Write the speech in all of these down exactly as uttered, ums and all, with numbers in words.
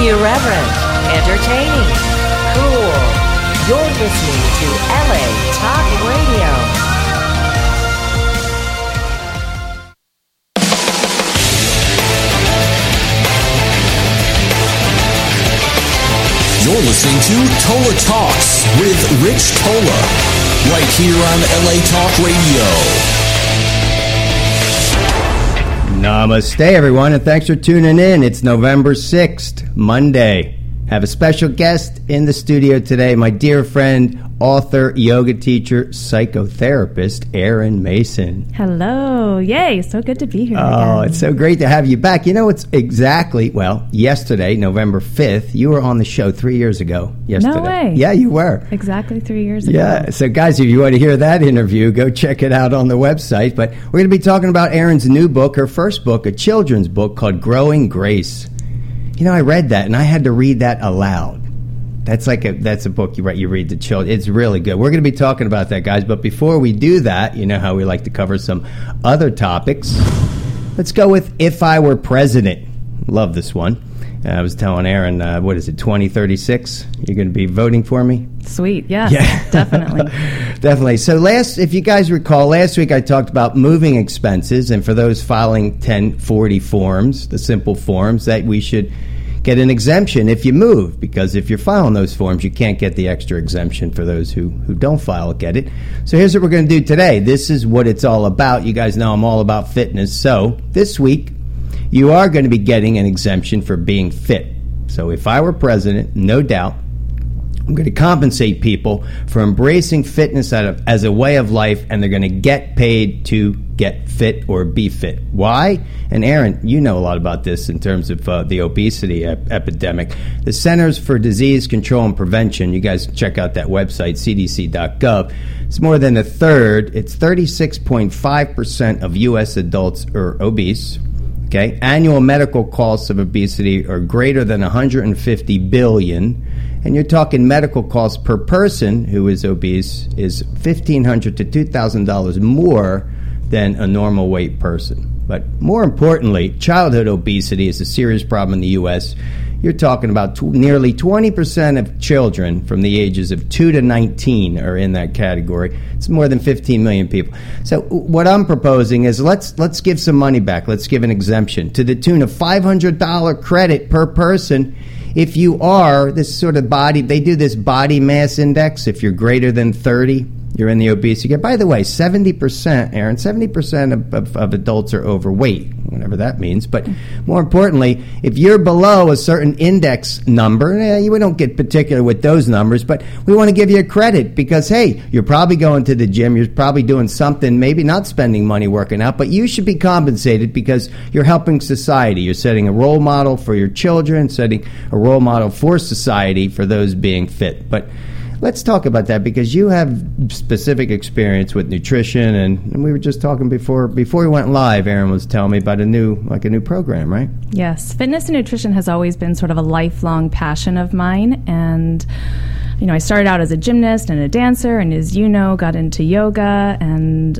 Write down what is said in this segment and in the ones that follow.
Irreverent, entertaining, cool. You're listening to L A Talk Radio. You're listening to Tola Talks with Rich Tola, right here on L A Talk Radio. Namaste, everyone, and thanks for tuning in. It's November sixth, Monday. Have a special guest in the studio today, my dear friend, author, yoga teacher, psychotherapist, Erin Mason. Hello. Yay. So good to be here Oh, again. It's so great to have you back. You know, it's exactly, well, yesterday, November fifth, you were on the show three years ago. Yesterday. No way. Yeah, you were. Exactly three years ago. Yeah. So, guys, if you want to hear that interview, go check it out on the website. But we're going to be talking about Erin's new book, her first book, a children's book called Growing Grace. You know, I read that, and I had to read that aloud. That's like a that's a book you write. You read to children. It's really good. We're going to be talking about that, guys. But before we do that, you know how we like to cover some other topics. Let's go with If I Were President. Love this one. Uh, I was telling Erin, uh, what is it, twenty thirty-six? You're going to be voting for me? Sweet. Yeah. Yeah. Definitely. Definitely. So last, if you guys recall, last week I talked about moving expenses, and for those filing ten forty forms, the simple forms, that we should get an exemption if you move, because if you're filing those forms, you can't get the extra exemption for those who, who don't file, get it. So here's what we're going to do today. This is what it's all about. You guys know I'm all about fitness. So this week, you are going to be getting an exemption for being fit. So if I were president, no doubt, I'm going to compensate people for embracing fitness as a way of life, and they're going to get paid to get fit or be fit. Why? And Erin, you know a lot about this in terms of uh, the obesity ep- epidemic. The Centers for Disease Control and Prevention, you guys check out that website, c d c dot gov. It's more than a third. It's thirty-six point five percent of U S adults are obese. Okay, annual medical costs of obesity are greater than one hundred fifty billion dollars. And you're talking medical costs per person who is obese is fifteen hundred dollars to two thousand dollars more than a normal weight person. But more importantly, childhood obesity is a serious problem in the U S. You're talking about tw- nearly twenty percent of children from the ages of two to nineteen are in that category. It's more than fifteen million people. So what I'm proposing is let's let's give some money back. Let's give an exemption to the tune of five hundred dollars credit per person. If you are this sort of body, they do this body mass index. If you're greater than thirty, you're in the obesity category. By the way, seventy percent, Erin, seventy percent of, of, of adults are overweight, whatever that means. But more importantly, if you're below a certain index number, eh, we don't get particular with those numbers, but we want to give you a credit because, hey, you're probably going to the gym, you're probably doing something, maybe not spending money working out, but you should be compensated because you're helping society. You're setting a role model for your children, setting a role model for society for those being fit. But let's talk about that because you have specific experience with nutrition, and, and we were just talking before before we went live. Erin was telling me about a new like a new program, right? Yes, fitness and nutrition has always been sort of a lifelong passion of mine, and you know, I started out as a gymnast and a dancer, and as you know, got into yoga, and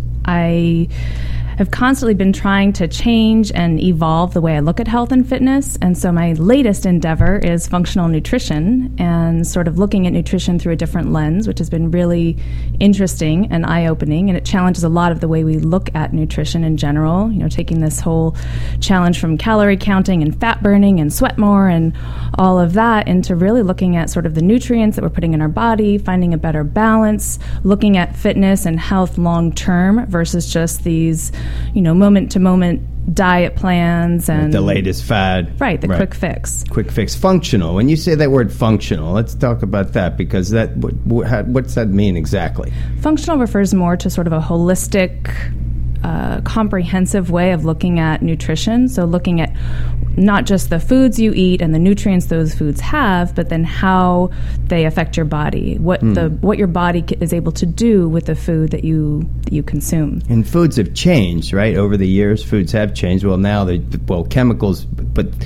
I have constantly been trying to change and evolve the way I look at health and fitness. And so my latest endeavor is functional nutrition and sort of looking at nutrition through a different lens, which has been really interesting and eye-opening. And it challenges a lot of the way we look at nutrition in general, you know, taking this whole challenge from calorie counting and fat burning and sweat more and all of that into really looking at sort of the nutrients that we're putting in our body, finding a better balance, looking at fitness and health long-term versus just these, you know, moment-to-moment diet plans and the latest fad. Right, the right. quick fix. Quick fix. Functional. When you say that word functional, let's talk about that because that what, what, how, what's that mean exactly? Functional refers more to sort of a holistic, uh, comprehensive way of looking at nutrition. So looking at not just the foods you eat and the nutrients those foods have, but then how they affect your body, what mm. the what your body is able to do with the food that you that you consume. And foods have changed, right? Over the years, foods have changed. Well, now they well chemicals, but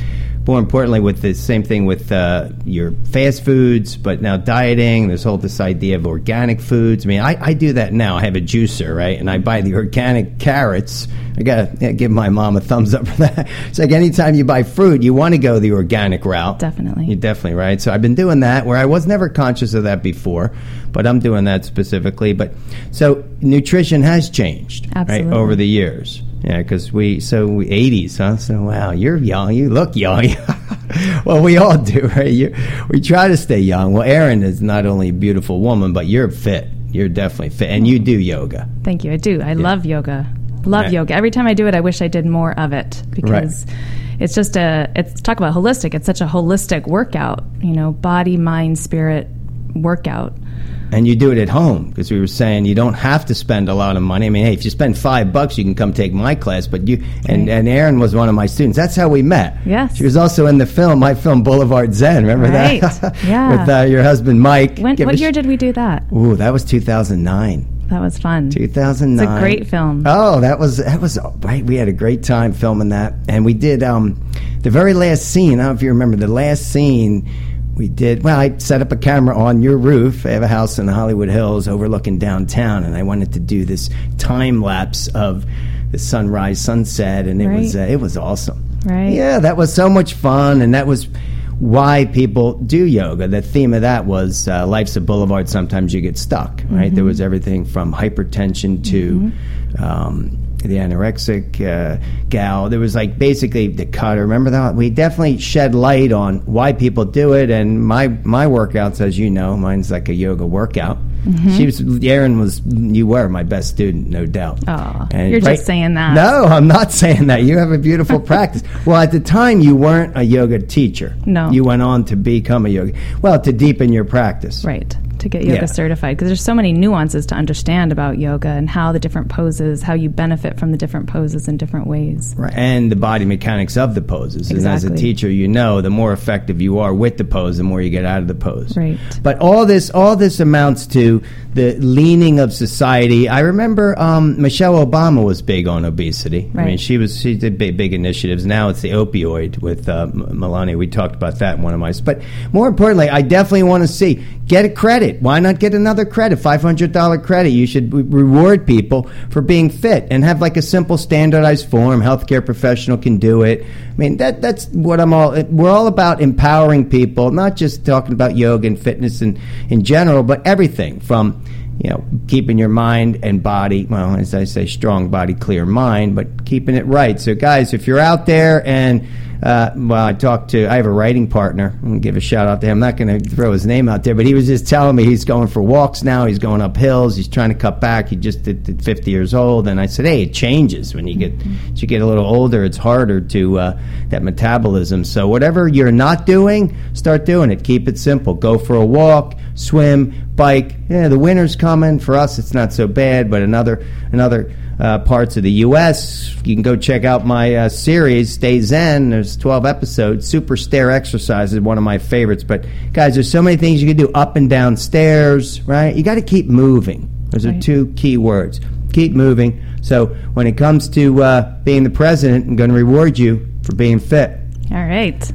more importantly, with the same thing with uh, your fast foods, but now dieting, there's whole this idea of organic foods. I mean, I, I do that now. I have a juicer, right? And I buy the organic carrots. I got to give my mom a thumbs up for that. It's like anytime you buy fruit, you want to go the organic route. Definitely. You're definitely right. So I've been doing that where I was never conscious of that before, but I'm doing that specifically. But so nutrition has changed, Absolutely. right, over the years. Yeah, because we, so we eighties, huh? So, wow, you're young. You look young. Well, we all do, right? You, we try to stay young. Well, Erin is not only a beautiful woman, but you're fit. You're definitely fit. And you do yoga. Thank you. I do. I Yeah. love yoga. Love Right. yoga. Every time I do it, I wish I did more of it because it's just a, it's talk about holistic. It's such a holistic workout, you know, body, mind, spirit workout. And you do it at home, because we were saying you don't have to spend a lot of money. I mean, hey, if you spend five bucks, you can come take my class. But you and, Right. and Erin was one of my students. That's how we met. Yes. She was also in the film, my film Boulevard Zen. Remember Right. that? Yeah. With uh, your husband Mike. When, Give what a year sh- did we do that? Ooh, that was two thousand nine. That was fun. two thousand nine. It's a great film. Oh, that was that was right. We had a great time filming that, and we did um, the very last scene. I don't know if you remember the last scene. We did well. I set up a camera on your roof. I have a house in the Hollywood Hills overlooking downtown, and I wanted to do this time lapse of the sunrise, sunset, and it was uh, Right. it was awesome. Right. Yeah, that was so much fun, and that was why people do yoga. The theme of that was uh, life's a boulevard. Sometimes you get stuck, right? Mm-hmm. There was everything from hypertension to um, the anorexic uh, gal. There was like basically the cutter. Remember that? We definitely shed light on why people do it. And my my workouts, as you know, mine's like a yoga workout. She was Erin was you were my best student, no doubt. Aw, And you're just saying that. No, I'm not saying that. You have a beautiful practice. Well, at the time, you weren't a yoga teacher. No. You went on to become a yoga. Well, to deepen your practice. Right. To get yoga Yeah. certified, because there's so many nuances to understand about yoga and how the different poses, how you benefit from the different poses in different ways. Right. And the body mechanics of the poses. And as a Exactly. teacher, you know, the more effective you are with the pose, the more you get out of the pose. Right. But all this, all this amounts to the leaning of society. I remember um, Michelle Obama was big on obesity. I mean, Right. she was she did big, big initiatives. Now it's the opioid with uh, M- Melania. We talked about that in one of my. But more importantly, I definitely want to see get a credit. Why not get another credit? five hundred dollars credit. You should re- reward people for being fit and have like a simple standardized form. Healthcare professional can do it. I mean, that that's what I'm all. We're all about empowering people, not just talking about yoga and fitness in in general, but everything from, you know, keeping your mind and body, well, as I say, strong body, clear mind, but keeping it right. So, guys, if you're out there and, uh, well, I talked to, I have a writing partner. I'm going to give a shout out to him. I'm not going to throw his name out there, but he was just telling me he's going for walks now. He's going up hills. He's trying to cut back. He just did, did fifty years old. And I said, hey, it changes when you get, as you get a little older, it's harder to, uh, that metabolism. So whatever you're not doing, start doing it. Keep it simple. Go for a walk, swim, bike. Yeah, the winter's coming. For us, it's not so bad, but another another uh, parts of the U S, you can go check out my uh, series, Stay Zen. There's twelve episodes. Super stair exercise is one of my favorites. But, guys, there's so many things you can do up and down stairs, right? You got to keep moving. Those are Right. two key words. Keep moving. So when it comes to uh, being the president, I'm going to reward you for being fit. All right.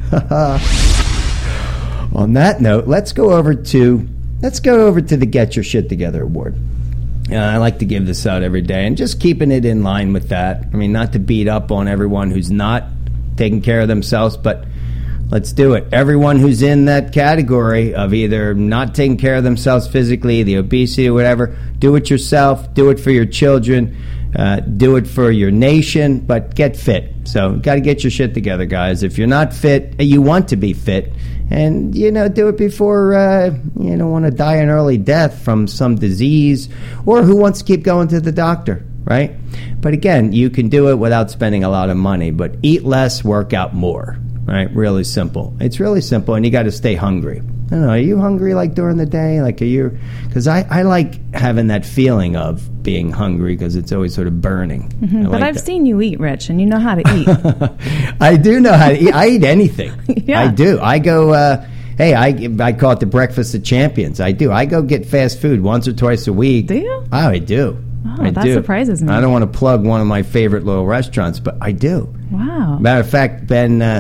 On that note, let's go over to let's go over to the Get Your Shit Together Award. Uh, I like to give this out every day, and just keeping it in line with that. I mean, not to beat up on everyone who's not taking care of themselves, but let's do it. Everyone who's in that category of either not taking care of themselves physically, the obesity or whatever, do it yourself, do it for your children, uh, do it for your nation, but get fit. So got to get your shit together, guys. If you're not fit, you want to be fit, and, you know, do it before uh, you don't want to die an early death from some disease, or who wants to keep going to the doctor, right? But again, you can do it without spending a lot of money, but eat less, work out more, right? Really simple. It's really simple, and you got to stay hungry. I don't know, are you hungry like during the day? Like, are you, because I, I like having that feeling of being hungry because it's always sort of burning. Mm-hmm. I But like I've that. seen you eat, Rich, and you know how to eat. I do know how to eat. I eat anything. Yeah. I do. I go, uh, hey, I, I call it the breakfast of champions. I do. I go get fast food once or twice a week. Do you? Oh, I do. Oh, I that do. surprises me. I don't want to plug one of my favorite little restaurants, but I do. Wow. Matter of fact, Ben uh,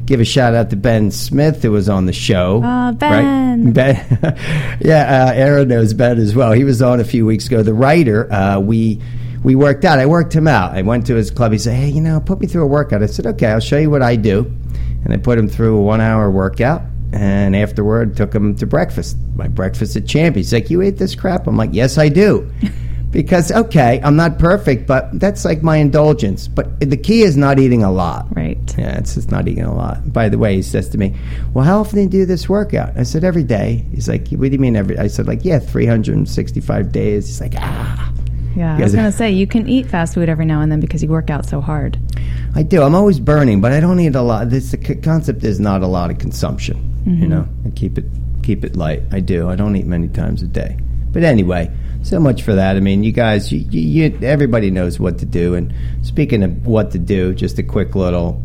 give a shout out to Ben Smith, who was on the show. Uh, Ben. Right? Ben. yeah, uh, Aaron knows Ben as well. He was on a few weeks ago. The writer, uh, we we worked out. I worked him out. I went to his club. He said, hey, you know, put me through a workout. I said, okay, I'll show you what I do. And I put him through a one-hour workout. And afterward, took him to breakfast. My breakfast at Champ. He's like, you ate this crap? I'm like, yes, I do. Because, okay, I'm not perfect, but that's like my indulgence. But the key is not eating a lot. Right. Yeah, it's just not eating a lot. By the way, he says to me, well, how often do you do this workout? I said, every day. He's like, what do you mean every? I said, like, yeah, three hundred sixty-five days. He's like, ah. Yeah, I was going to say, you can eat fast food every now and then because you work out so hard. I do. I'm always burning, but I don't eat a lot. This, the concept is not a lot of consumption. Mm-hmm. You know, I keep it keep it light. I do. I don't eat many times a day. But anyway, so much for that. I mean, you guys, you, you, you, everybody knows what to do. And speaking of what to do, just a quick little...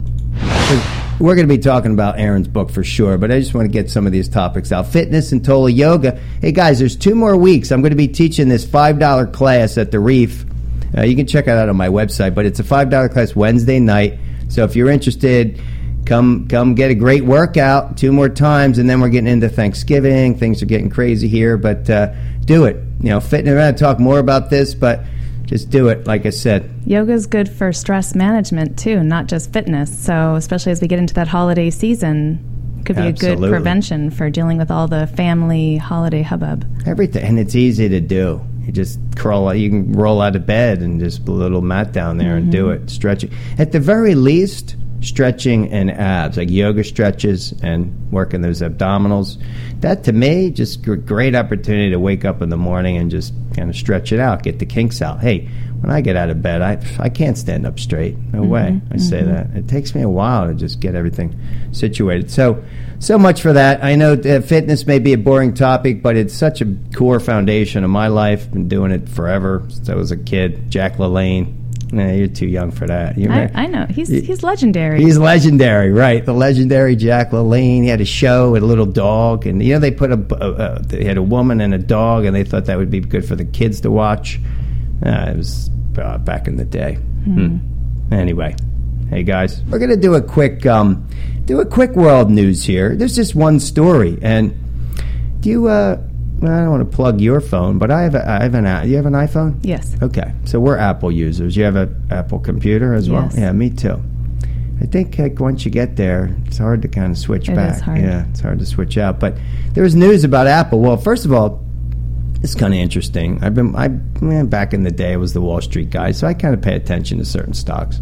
We're going to be talking about Aaron's book for sure, but I just want to get some of these topics out. Fitness and Tola Yoga. Hey, guys, there's two more weeks. I'm going to be teaching this five dollar class at the Reef. Uh, you can check it out on my website, but it's a five dollar class Wednesday night. So if you're interested, come come get a great workout two more times, and then we're getting into Thanksgiving. Things are getting crazy here, but uh, do it. You know, fitness, we're going to talk more about this, but just do it, like I said. Yoga's good for stress management, too, not just fitness. So especially as we get into that holiday season, it could be Absolutely. a good prevention for dealing with all the family holiday hubbub. Everything, and it's easy to do. You just crawl out, you can roll out of bed and just put a little mat down there mm-hmm. and do it, stretching. At the very least, stretching and abs, like yoga stretches and working those abdominals. That, to me, just a great opportunity to wake up in the morning and just kind of stretch it out, get the kinks out. Hey, when I get out of bed, I I can't stand up straight. No mm-hmm. way. I mm-hmm. say that. It takes me a while to just get everything situated. So, so much for that. I know uh, fitness may be a boring topic, but it's such a core foundation of my life. Been doing it forever since I was a kid. Jack LaLanne. Nah, you're too young for that. You're I, I know. He's he's legendary. He's legendary, right? The legendary Jack LaLanne. He had a show with a little dog. And, you know, they put a, a, a they had a woman and a dog, and they thought that would be good for the kids to watch. Uh, it was uh, back in the day. Mm. Hmm. Anyway, hey, guys, we're going to do a quick um, do a quick world news here. There's just one story. And do you... Uh, I don't want to plug your phone, but I have a, I have an. You have an iPhone? Yes. Okay, so we're Apple users. You have an Apple computer as well? Yes. Yeah, me too. I think like, once you get there, it's hard to kind of switch it back. Is hard. Yeah, it's hard to switch out. But there was news about Apple. Well, first of all, it's kind of interesting. I've been I man, back in the day, I was the Wall Street guy, so I kind of pay attention to certain stocks.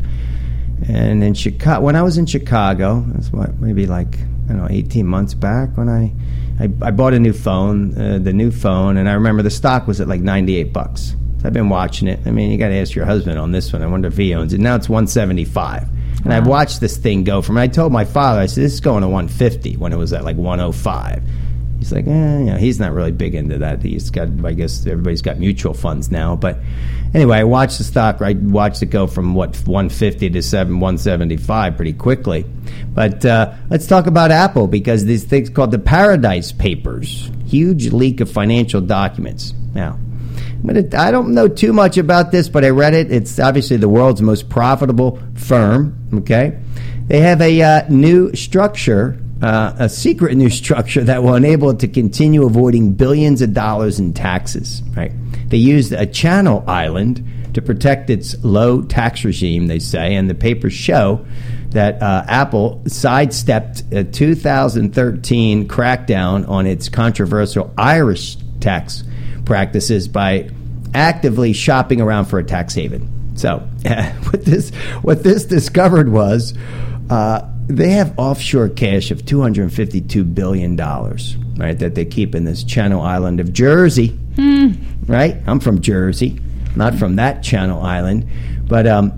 And in Chicago, when I was in Chicago, that's what maybe like I don't know, eighteen months back when I. I, I bought a new phone, uh, the new phone, and I remember the stock was at like ninety-eight bucks. So I've been watching it. I mean, you got to ask your husband on this one. I wonder if he owns it. Now it's one seventy-five. And wow. I've watched this thing go from, I told my father, I said, this is going to one fifty when it was at like one oh five. He's like, eh, you know, he's not really big into that. He's got, I guess everybody's got mutual funds now. But anyway, I watched the stock, I watched it go from, what, one fifty to seven, one seventy-five pretty quickly. But uh, let's talk about Apple, because these things called the Paradise Papers, huge leak of financial documents. Now, I'm gonna, I don't know too much about this, but I read it. It's obviously the world's most profitable firm, okay? They have a uh, new structure, uh, a secret new structure that will enable it to continue avoiding billions of dollars in taxes, right? They used a Channel Island to protect its low tax regime, they say, and the papers show that uh, Apple sidestepped a two thousand thirteen crackdown on its controversial Irish tax practices by actively shopping around for a tax haven. So what this what this discovered was uh, they have offshore cash of two hundred fifty-two billion dollars, right, that they keep in this Channel Island of Jersey, mm. right? I'm from Jersey, not from that Channel Island, but um,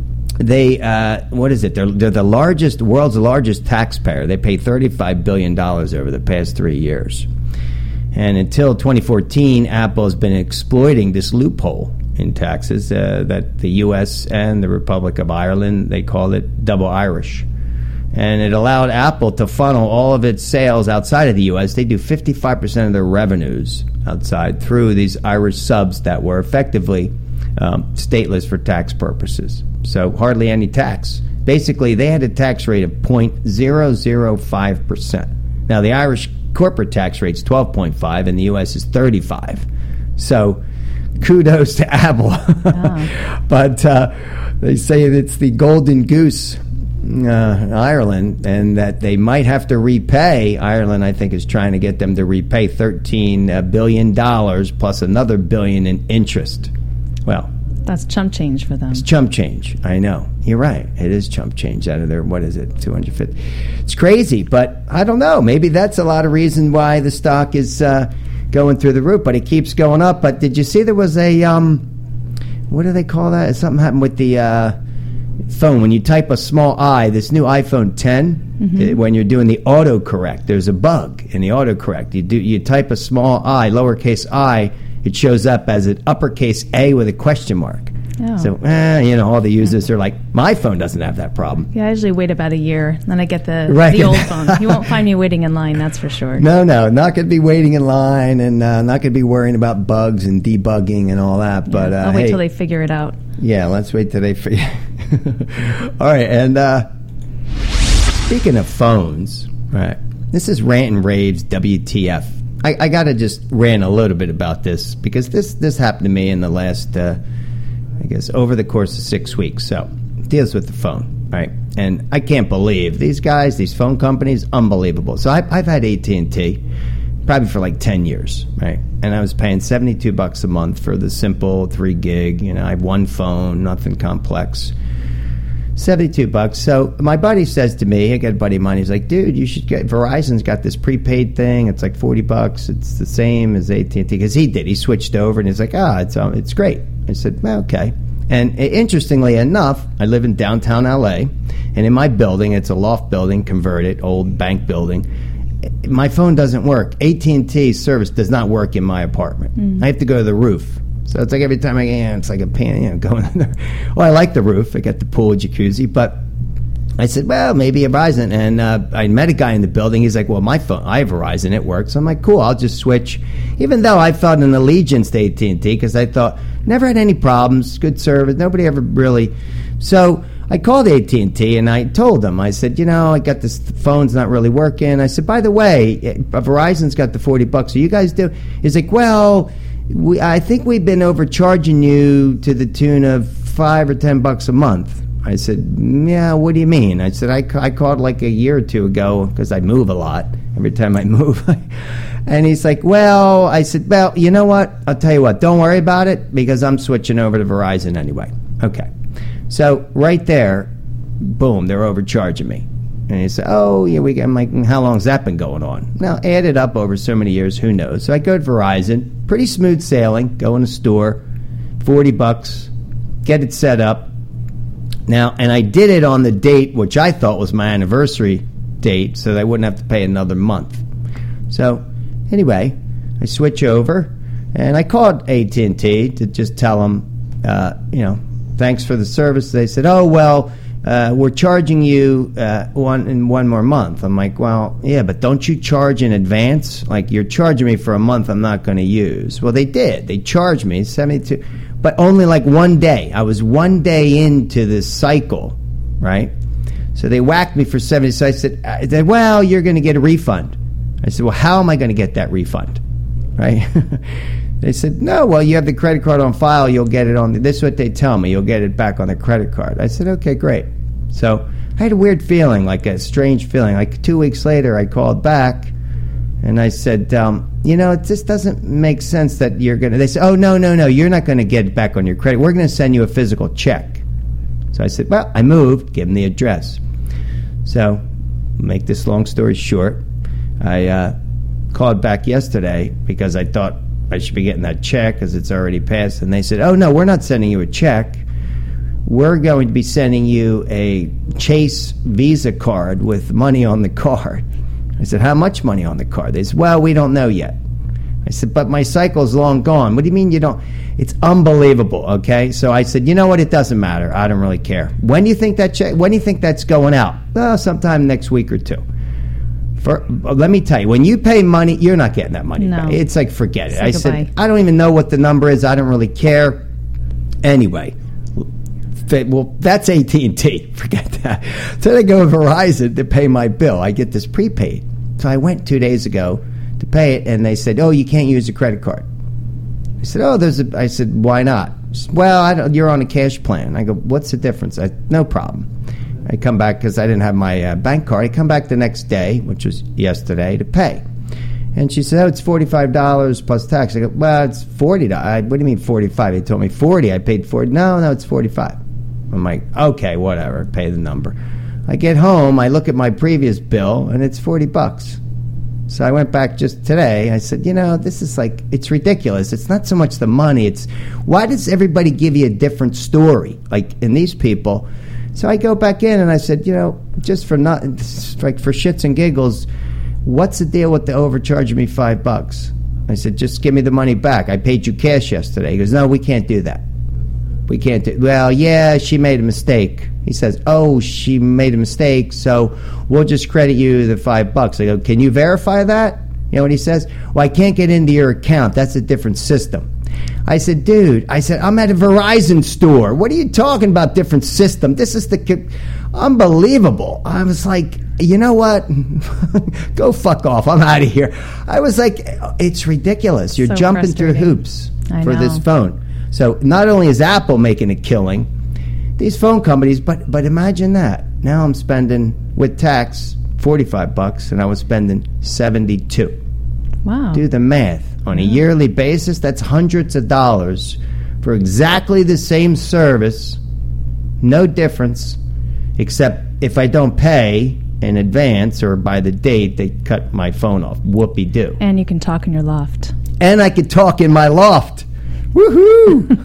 they, uh, what is it? They're, they're the largest, world's largest taxpayer. They pay thirty-five billion dollars over the past three years. And until twenty fourteen, Apple has been exploiting this loophole in taxes uh, that the U S and the Republic of Ireland, they call it double Irish. And it allowed Apple to funnel all of its sales outside of the U S. They do fifty-five percent of their revenues outside through these Irish subs that were effectively um, stateless for tax purposes. So hardly any tax Basically, they had a tax rate of zero point zero zero five percent. Now, the Irish corporate tax rate is twelve point five, and the U S is thirty-five. So, kudos to Apple. Oh. But uh, they say it's the golden goose, uh, Ireland, and that they might have to repay. Ireland, I think, is trying to get them to repay thirteen billion dollars plus another billion in interest. Well, that's chump change for them. It's chump change. I know. You're right. It is chump change out of their, what is it, two hundred fifty. It's crazy, but I don't know. Maybe that's a lot of reason why the stock is uh, going through the roof, but it keeps going up. But did you see there was a, um, what do they call that? Something happened with the uh, phone. When you type a small I, this new iPhone ten, mm-hmm. it, when you're doing the autocorrect, there's a bug in the autocorrect. You do you type a small I, lowercase I, it shows up as an uppercase A with a question mark. Oh. So, eh, you know, all the users are like, my phone doesn't have that problem. Yeah, I usually wait about a year, then I get the right. the old phone. You won't find me waiting in line, that's for sure. No, no, not going to be waiting in line, and uh, not going to be worrying about bugs and debugging and all that. Yeah, but uh, I'll wait hey, till they figure it out. Yeah, let's wait till they figure. All right, and uh, speaking of phones, right? This is Rant and Rave's W T F. I, I got to just rant a little bit about this because this this happened to me in the last, uh, I guess, over the course of six weeks. So, it deals with the phone, right? And I can't believe these guys, these phone companies, unbelievable. So I, I've had A T and T probably for like ten years, right? And I was paying seventy-two bucks a month for the simple three gig. You know, I have one phone, nothing complex. seventy-two bucks. So my buddy says to me, I got a buddy of mine, he's like, dude, you should get, Verizon's got this prepaid thing. It's like forty bucks. It's the same as A T and T. Because he did. He switched over and he's like, ah, it's um, it's great. I said, well, okay. And interestingly enough, I live in downtown L A, and in my building, it's a loft building, converted, old bank building. My phone doesn't work. A T and T service does not work in my apartment. Mm. I have to go to the roof. So it's like every time I get in, it's like a pain, you know, going in there. Well, I like the roof. I got the pool, jacuzzi. But I said, well, maybe a Verizon. And uh, I met a guy in the building. He's like, well, my phone, I have Verizon. It works. So I'm like, cool, I'll just switch. Even though I felt an allegiance to A T and T because I thought, never had any problems, good service. Nobody ever really. So I called A T and T and I told them, I said, you know, I got this, the phone's not really working. I said, by the way, Verizon's got the forty bucks. So you guys do? He's like, well, We, I think we've been overcharging you to the tune of five or ten bucks a month. I said, yeah, what do you mean? I said, I, I called like a year or two ago because I move a lot every time I move. And he's like, well, I said, well, you know what? I'll tell you what, don't worry about it because I'm switching over to Verizon anyway. Okay. So right there, boom, they're overcharging me. And he said, oh, yeah, we. I'm like, how long's that been going on? Now, added up over so many years, who knows? So I go to Verizon, pretty smooth sailing, go in a store, forty bucks, get it set up. Now, and I did it on the date, which I thought was my anniversary date, so that I wouldn't have to pay another month. So, anyway, I switch over, and I called A T and T to just tell them, uh, you know, thanks for the service. They said, oh, well, Uh, we're charging you uh, one in one more month. I'm like, well, yeah, but don't you charge in advance? Like, you're charging me for a month I'm not going to use. Well, they did. They charged me seventy-two, but only like one day. I was one day into this cycle, right? So they whacked me for seventy. So I said, I said well, you're going to get a refund. I said, well, how am I going to get that refund, right? They said, no, well, you have the credit card on file. You'll get it on the, this is what they tell me. You'll get it back on the credit card. I said, okay, great. So I had a weird feeling, like a strange feeling. Like two weeks later, I called back, and I said, um, you know, it just doesn't make sense that you're going to... They said, oh, no, no, no, you're not going to get it back on your credit. We're going to send you a physical check. So I said, well, I moved, give them the address. So, make this long story short, I uh, called back yesterday because I thought I should be getting that check because it's already passed. And they said, oh, no, we're not sending you a check. We're going to be sending you a Chase Visa card with money on the card. I said, how much money on the card? They said, well, we don't know yet. I said, but my cycle's long gone. What do you mean you don't? It's unbelievable, okay? So I said, you know what? It doesn't matter. I don't really care. When do you think that check, when do you think that's going out? Well, sometime next week or two. For, let me tell you, when you pay money, you're not getting that money no. back. It's like, forget it. Say I goodbye. said, I don't even know what the number is. I don't really care. Anyway, well, that's A T and T. Forget that. So I go to Verizon to pay my bill. I get this prepaid. So I went two days ago to pay it, and they said, "Oh, you can't use a credit card." I said, "Oh, there's a." I said, "Why not?" Said, well, I don't, you're on a cash plan. I go, "What's the difference?" I no problem. I come back because I didn't have my uh, bank card. I come back the next day, which was yesterday, to pay. And she said, "Oh, it's forty-five dollars plus tax." I go, "Well, it's forty dollars. What do you mean forty-five? They told me forty. I paid forty. No, no, it's forty-five. I'm like, okay, whatever. Pay the number. I get home. I look at my previous bill, and it's forty bucks. So I went back just today. I said, you know, this is like, it's ridiculous. It's not so much the money. It's why does everybody give you a different story? Like in these people. So I go back in and I said, you know, just for not like for shits and giggles, what's the deal with the overcharging me five bucks? I said, just give me the money back. I paid you cash yesterday. He goes, no, we can't do that. We can't do. Well, yeah, she made a mistake. He says, oh, she made a mistake, so we'll just credit you the five bucks. I go, can you verify that? You know what he says? Well, I can't get into your account. That's a different system. I said, dude, I said, I'm at a Verizon store. What are you talking about, different system? This is the... Unbelievable. I was like, you know what? Go fuck off. I'm out of here. I was like, it's ridiculous. You're So jumping through frustrating. hoops I for know. this phone. So not only is Apple making a killing, these phone companies, but but imagine that. Now I'm spending, with tax, forty-five bucks, and I was spending seventy-two. Wow. Do the math. On a yearly basis, that's hundreds of dollars for exactly the same service. No difference, except if I don't pay in advance or by the date, they cut my phone off. Whoopee-doo. And you can talk in your loft. And I could talk in my loft. Woohoo!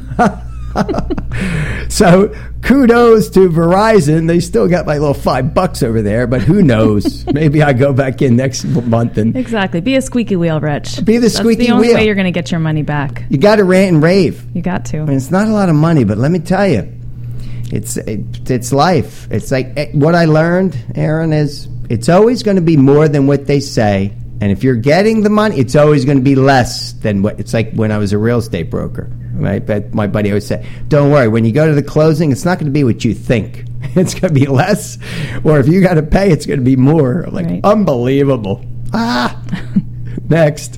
So kudos to Verizon. They still got my little five bucks over there, but who knows? Maybe I go back in next month and Exactly. Be a squeaky wheel, Rich. Be the squeaky That's the only wheel. way you're going to get your money back. you got to rant and rave. You got to. I mean, it's not a lot of money, but let me tell you, it's it, it's life. It's like eh, what I learned, Aaron, is it's always going to be more than what they say. And if you're getting the money, it's always going to be less than what. It's like when I was a real estate broker. Right? But my buddy always said, don't worry, when you go to the closing, it's not going to be what you think. It's going to be less. Or if you got to pay, it's going to be more. I'm like, Right. unbelievable. Ah! Next.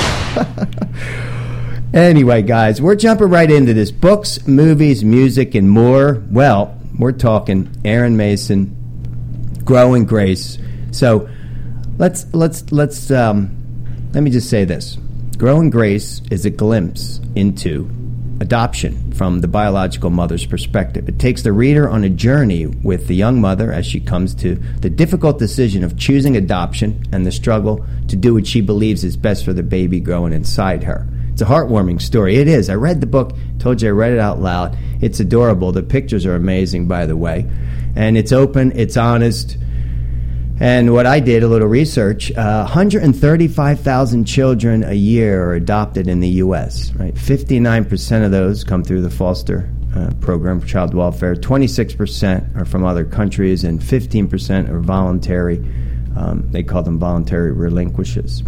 Anyway, guys, we're jumping right into this. Books, movies, music, and more. Well, we're talking Aaron Mason, Growing Grace. So let's let's let's um, let me just say this: Growing Grace is a glimpse into adoption from the biological mother's perspective. It takes the reader on a journey with the young mother as she comes to the difficult decision of choosing adoption and the struggle to do what she believes is best for the baby growing inside her. It's a heartwarming story. It is. I read the book, told you I read it out loud. It's adorable. The pictures are amazing, by the way. And it's open, it's honest. And what I did, a little research, uh, one hundred thirty-five thousand children a year are adopted in the U S, right? fifty-nine percent of those come through the foster uh, program for child welfare. twenty-six percent are from other countries, and fifteen percent are voluntary. Um, they call them voluntary relinquishes.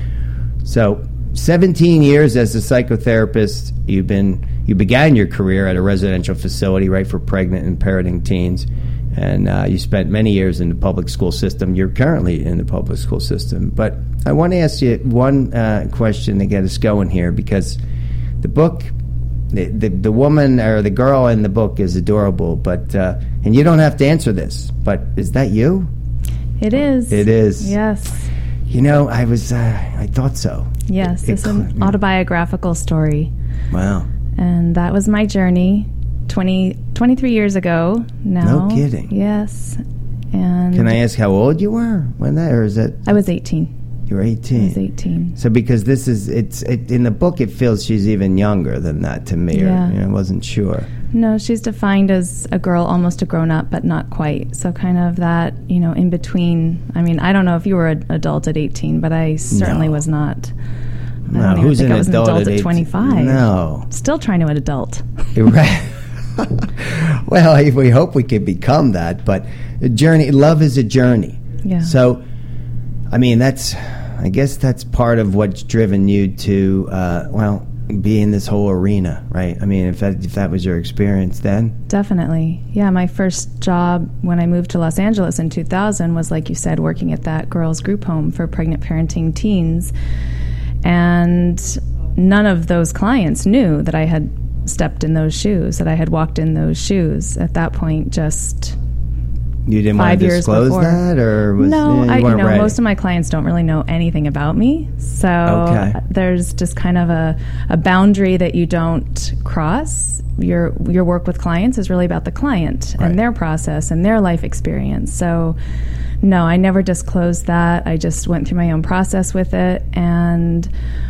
So seventeen years as a psychotherapist, you've been you began your career at a residential facility, right, for pregnant and parenting teens. And uh, you spent many years in the public school system. You're currently in the public school system. But I want to ask you one uh, question to get us going here, because the book, the, the, the woman or the girl in the book is adorable. But uh, and you don't have to answer this, but is that you? It is. It is. Yes. You know, I was, uh, I thought so. Yes. It- It's it- an autobiographical story. Wow. And that was my journey twenty, twenty-three years ago now. No kidding. Yes. And Can I ask how old you were when that, or is it I was eighteen. you were I eighteen? was eighteen. So because this is, it's it, in the book, it feels she's even younger than that to me. Yeah. Or, you know, I wasn't sure. No, she's defined as a girl, almost a grown-up, but not quite. So kind of that, you know, in between. I mean, I don't know if you were an adult at eighteen, but I certainly No. was not. I No, don't even who's think an I was adult an adult at at eighteen? twenty-five. No. Still trying to an adult. You're right. Well, we hope we can become that, but a journey, love is a journey. Yeah. So, I mean, that's, I guess that's part of what's driven you to, uh, well, be in this whole arena, right? I mean, if that if that was your experience then? Definitely. Yeah, my first job when I moved to Los Angeles in two thousand was, like you said, working at that girls' group home for pregnant parenting teens. And none of those clients knew that I had stepped in those shoes, that I had walked in those shoes. At that point, just you didn't five want to years disclose before. that, or was, no? yeah, I, you you weren't know, ready? most of my clients don't really know anything about me, so Okay. there's just kind of a, a boundary that you don't cross. Your your work with clients is really about the client Right. and their process and their life experience. So, no, I never disclosed that. I just went through my own process with it, and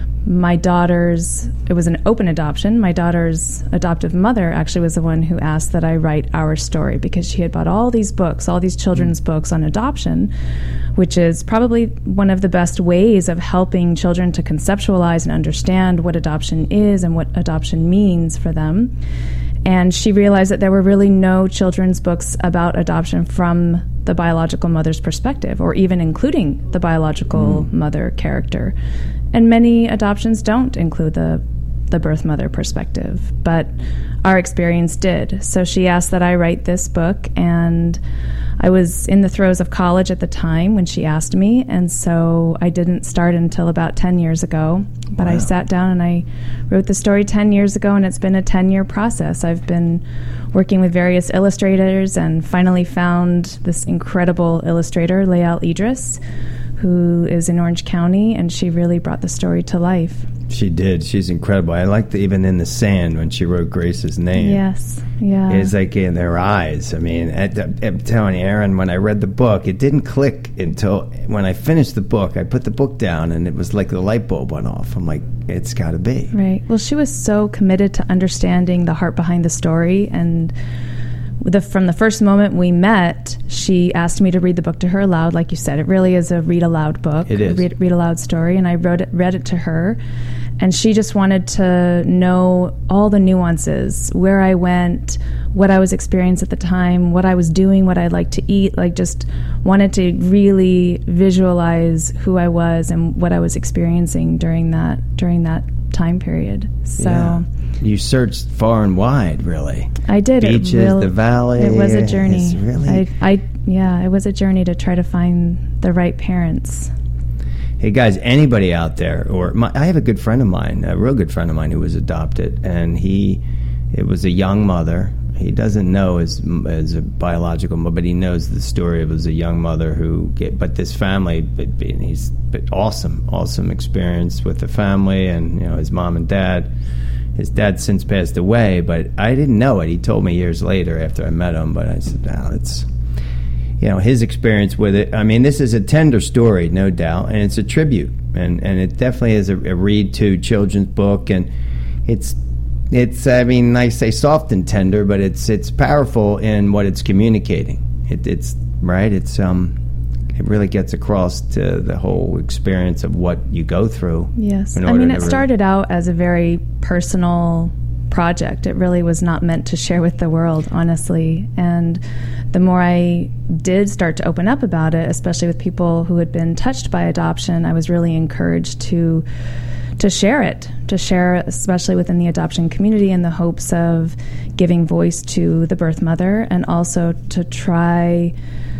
my daughter's, it was an open adoption. My daughter's adoptive mother actually was the one who asked that I write our story, because she had bought all these books, all these children's books on adoption, which is probably one of the best ways of helping children to conceptualize and understand what adoption is and what adoption means for them. And she realized that there were really no children's books about adoption from the biological mother's perspective, or even including the biological mm. mother character. And many adoptions don't include the the birth mother perspective, but our experience did. So she asked that I write this book, and I was in the throes of college at the time when she asked me, and so I didn't start until about ten years ago. But wow. I sat down and I wrote the story ten years ago, and it's been a ten-year process. I've been working with various illustrators and finally found this incredible illustrator, Layal Idris, who is in Orange County, and she really brought the story to life. She did. She's incredible. I liked the, even in the sand when she wrote Grace's name. Yes, yeah. It's like in their eyes. I mean, at, I'm telling you, Aaron, when I read the book, it didn't click until when I finished the book. I put the book down, and it was like the light bulb went off. I'm like, it's got to be. Right. Well, she was so committed to understanding the heart behind the story, and The, from the first moment we met, she asked me to read the book to her aloud. Like you said, it really is a read aloud book. It is. A read, read aloud story. And I wrote it, read it to her. And she just wanted to know all the nuances, where I went, what I was experiencing at the time, what I was doing, what I'd like to eat. Like, just wanted to really visualize who I was and what I was experiencing during that during that time period. So. Yeah. You searched far and wide, really. I did. Beaches, it real, the valley. It was a journey. It's really. I, I, yeah, it was a journey to try to find the right parents. Hey guys, anybody out there, or my, I have a good friend of mine, a real good friend of mine, who was adopted, and he, it was a young mother. He doesn't know as as a biological mother, but he knows the story of it was a young mother who get. But this family, but, and he's but awesome, awesome experience with the family, and you know his mom and dad. His dad since passed away, but I didn't know it. He told me years later after I met him, but I said, "Wow, it's." You know, his experience with it. I mean, this is a tender story, no doubt, and it's a tribute, and, and it definitely is a, a read to children's book, and it's it's. I mean, I say soft and tender, but it's it's powerful in what it's communicating. It, it's right. It's um, it really gets across to the whole experience of what you go through. Yes, I mean, it started out as a very personal project. It really was not meant to share with the world, honestly, and the more I did start to open up about it, especially with people who had been touched by adoption, I was really encouraged to to share it, to share especially within the adoption community, in the hopes of giving voice to the birth mother, and also to try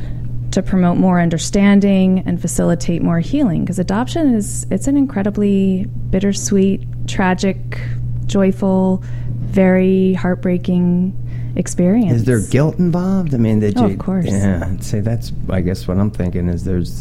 to promote more understanding and facilitate more healing, because adoption is it's an incredibly bittersweet, tragic, joyful, very heartbreaking experience. Is there guilt involved? I mean, did oh, you? Of course. Yeah. I'd say that's. I guess what I'm thinking is there's,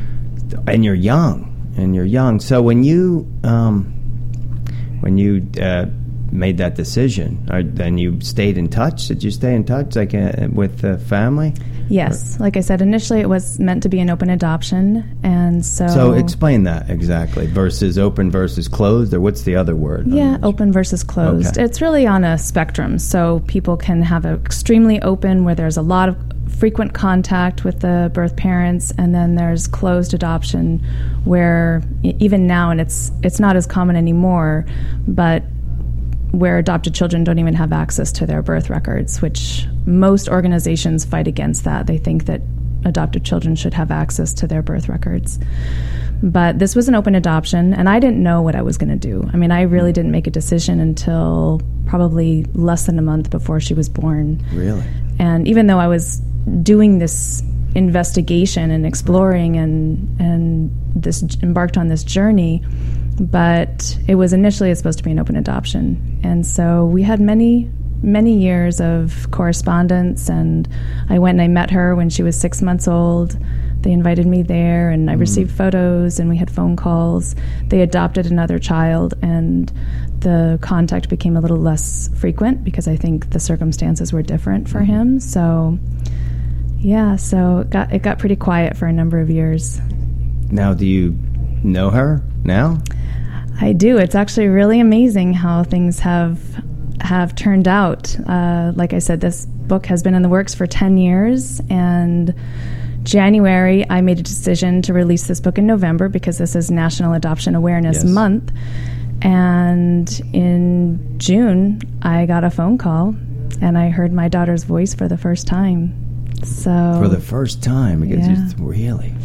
and you're young, and you're young. So when you, um, when you uh, made that decision, or, then you stayed in touch. Did you stay in touch, like uh, with the family? Yes. Or? Like I said, initially it was meant to be an open adoption, and so. So explain that exactly. Versus open versus closed, or what's the other word? Yeah, open versus closed. Okay. It's really on a spectrum. So people can have an extremely open, where there's a lot of frequent contact with the birth parents, and then there's closed adoption, where even now, and it's it's not as common anymore, but where adopted children don't even have access to their birth records, which most organizations fight against that. They think that adopted children should have access to their birth records. But this was an open adoption, and I didn't know what I was going to do. I mean, I really didn't make a decision until probably less than a month before she was born. Really? And even though I was doing this investigation and exploring and and this embarked on this journey, but it was initially supposed to be an open adoption. And so we had many, many years of correspondence, and I went and I met her when she was six months old. They invited me there, and I received photos, and we had phone calls. They adopted another child, and the contact became a little less frequent because I think the circumstances were different for him. So, yeah, so it got, it got pretty quiet for a number of years. Now, do you know her now? I do. It's actually really amazing how things have have turned out. Uh, like I said, this book has been in the works for ten years, and January, I made a decision to release this book in November because this is National Adoption Awareness Yes. Month. And in June, I got a phone call, and I heard my daughter's voice for the first time. So For the first time, because Yeah. it's really.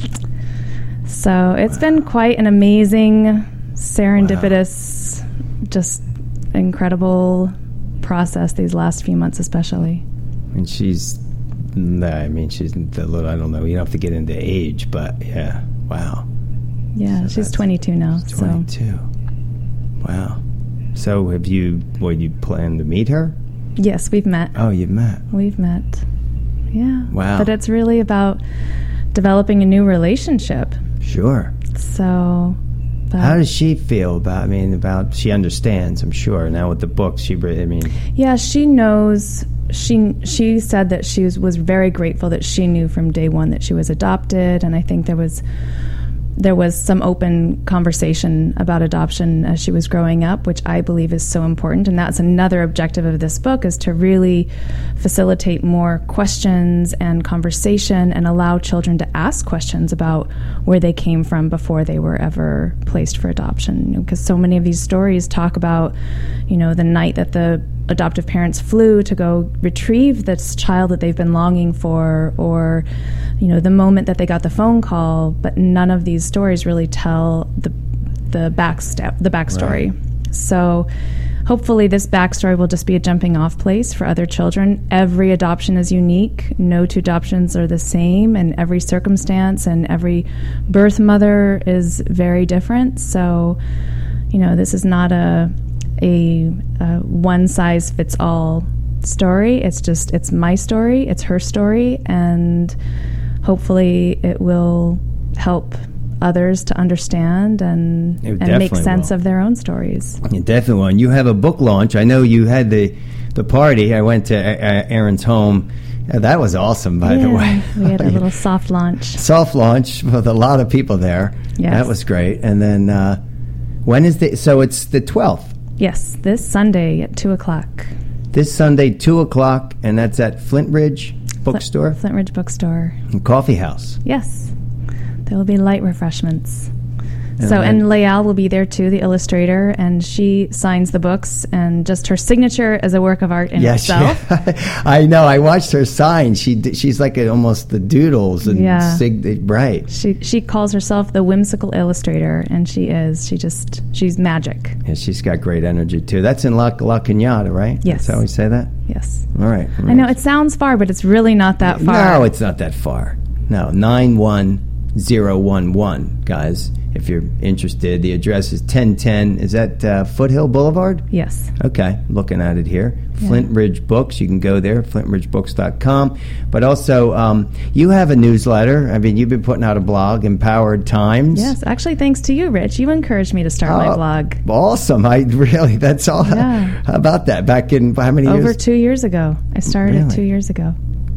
So it's been quite an amazing, serendipitous, just incredible process these last few months, especially. And she's, nah, I mean, she's the little, I don't know, you don't have to get into age, but yeah, wow. Yeah, So she's that's- twenty-two now. So twenty-two. Wow. So have you, well, you plan to meet her? yes, we've met. Oh, you've met. We've met. Yeah. Wow. But it's really about developing a new relationship. Sure. So, but How does she feel about, I mean, about, she understands, I'm sure. Now with the book, she, re- I mean, yeah, she knows. She she said that she was, was very grateful that she knew from day one that she was adopted, and I think there was there was some open conversation about adoption as she was growing up, which I believe is so important. And that's another objective of this book, is to really facilitate more questions and conversation and allow children to ask questions about where they came from before they were ever placed for adoption. Because so many of these stories talk about, you know, the night that the adoptive parents flew to go retrieve this child that they've been longing for, or, you know, the moment that they got the phone call. But none of these stories really tell the the backstep, the backstory. Right. So hopefully this backstory will just be a jumping off place for other children. Every adoption is unique. No two adoptions are the same, and every circumstance and every birth mother is very different. So, you know, this is not a a, a one-size-fits-all story. It's just, it's my story, it's her story, and hopefully it will help others to understand and, It and make definitely sense will. of their own stories. you definitely will. And you have a book launch. I know you had the, the party. I went to uh, Aaron's home. Yeah, that was awesome, by the Yeah, way. we had a little soft launch. Soft launch with a lot of people there. Yes. That was great. And then uh, when is the, so it's the twelfth. Yes, this Sunday at two o'clock. This Sunday, two o'clock, and that's at Flint Ridge Bookstore Flint Ridge Bookstore. and Coffee House. Yes. There will be light refreshments. And So, then- and Layal will be there too, the illustrator, and she signs the books, and just her signature as a work of art in Yes, itself. I know. I watched her sign. She d- she's like a, almost the doodles and Yeah. sig- right. She she calls herself the whimsical illustrator, and she is. She just she's magic. Yeah, she's got great energy too. That's in La, La Cañada, right? Yes. That's how we say that. Yes, All right. I know it sounds far, but it's really not that far. No, it's not that far. No, nine one zero one one, guys. If you're interested, the address is ten ten. Is that uh, Foothill Boulevard? Yes. Okay, looking at it here. Yeah. Flint Ridge Books. You can go there, flint ridge books dot com. But also, um, you have a newsletter. I mean, you've been putting out a blog, Empowered Times. Yes, actually, thanks to you, Rich. You encouraged me to start my Oh, blog Awesome. I really, that's all. Yeah. How about that? Back in how many over years? two years ago. I started it Really? two years ago.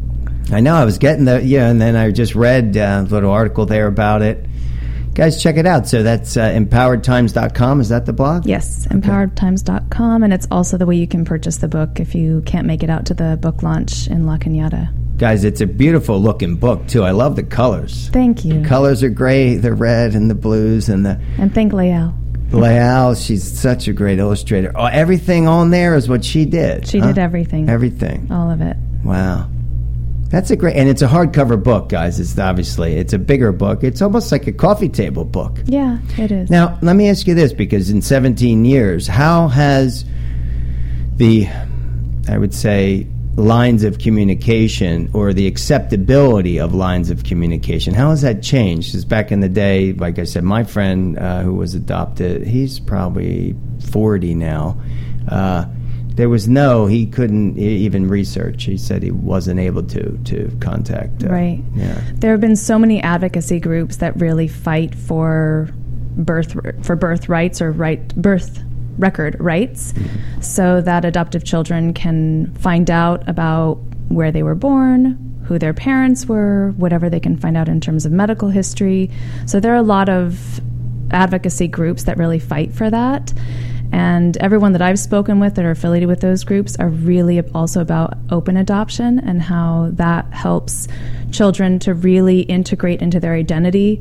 I know. I was getting the, yeah, and then I just read uh, a little article there about it. Guys, check it out. So that's uh, empowered times dot com. Is that the blog? Yes, empowered times dot com, and it's also the way you can purchase the book if you can't make it out to the book launch in La Cañada. Guys, it's a beautiful looking book, too. I love the colors. Thank you. Colors are great. The red and the blues and the And thank Layal. Layal. She's such a great illustrator. Oh, everything on there is what she did. She huh? did everything. Everything. All of it. Wow. That's a great, and it's a hardcover book, guys. It's obviously, it's a bigger book. It's almost like a coffee table book. Yeah, it is. Now, let me ask you this, because in seventeen years, how has the, I would say, lines of communication or the acceptability of lines of communication, how has that changed? Because back in the day, like I said, my friend uh, who was adopted, he's probably forty now. Uh, there was no, he couldn't even research. He said he wasn't able to to contact. Uh, right. Yeah. There have been so many advocacy groups that really fight for birth for birth rights or right birth record rights, mm-hmm. so that adoptive children can find out about where they were born, who their parents were, whatever they can find out in terms of medical history. So there are a lot of advocacy groups that really fight for that. And everyone that I've spoken with that are affiliated with those groups are really also about open adoption and how that helps children to really integrate into their identity,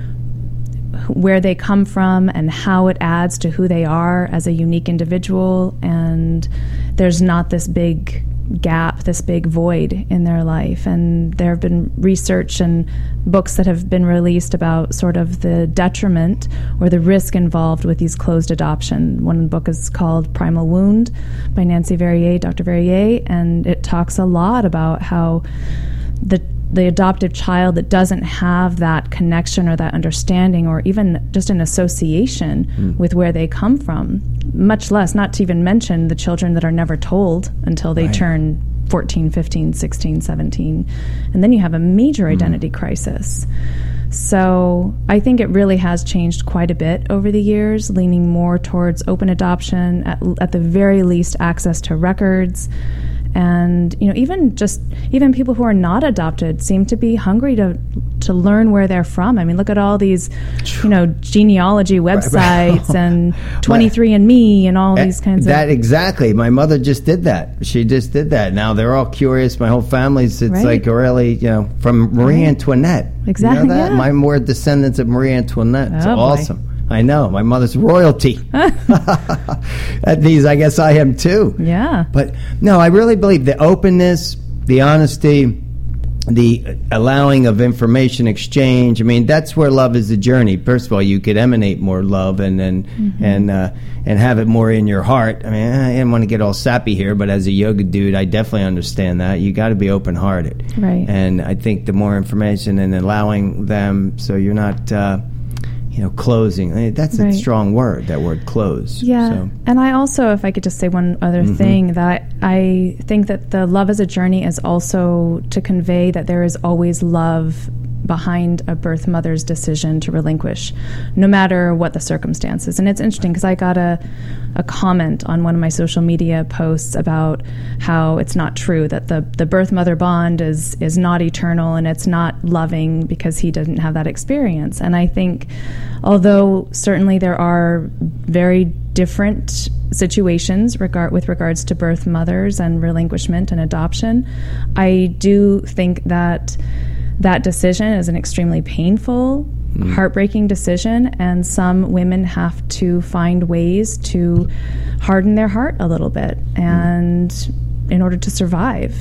where they come from and how it adds to who they are as a unique individual. And there's not this big gap, this big void in their life. And there have been research and books that have been released about sort of the detriment or the risk involved with these closed adoption. One book is called Primal Wound by Nancy Verrier, Doctor Verrier, and it talks a lot about how the the adoptive child that doesn't have that connection or that understanding or even just an association mm. with where they come from, much less, not to even mention the children that are never told until they right. turn fourteen, fifteen, sixteen, seventeen. And then you have a major identity mm. crisis. So I think it really has changed quite a bit over the years, leaning more towards open adoption, at, at the very least access to records. And, you know, even just, even people who are not adopted seem to be hungry to to learn where they're from. I mean, look at all these, you know, genealogy websites right, right. and twenty-three and me and all these kinds that, of... That, exactly. My mother just did that. She just did that. Now they're all curious. My whole family's, it's right. like really, you know, from Marie right. Antoinette. Exactly, you know that? Yeah. My more descendants of Marie Antoinette. It's oh, awesome. Boy. I know. My mother's royalty. At these, I guess I am too. Yeah. But no, I really believe the openness, the honesty, the allowing of information exchange. I mean, that's where love is a journey. First of all, you could emanate more love and and mm-hmm. and uh, and have it more in your heart. I mean, I didn't want to get all sappy here, but as a yoga dude, I definitely understand that. You got to be open-hearted. Right. And I think the more information and allowing them, so you're not... Uh, you know, closing. I mean, that's right. a strong word, that word close. Yeah. So. And I also, if I could just say one other mm-hmm. thing, that I think that the love as a journey is also to convey that there is always love behind a birth mother's decision to relinquish, no matter what the circumstances. And it's interesting because I got a, a comment on one of my social media posts about how it's not true, that the, the birth mother bond is, is not eternal and it's not loving because he didn't have that experience. And I think, although certainly there are very different situations regard with regards to birth mothers and relinquishment and adoption, I do think that that decision is an extremely painful, mm. heartbreaking decision, and some women have to find ways to harden their heart a little bit and mm. in order to survive.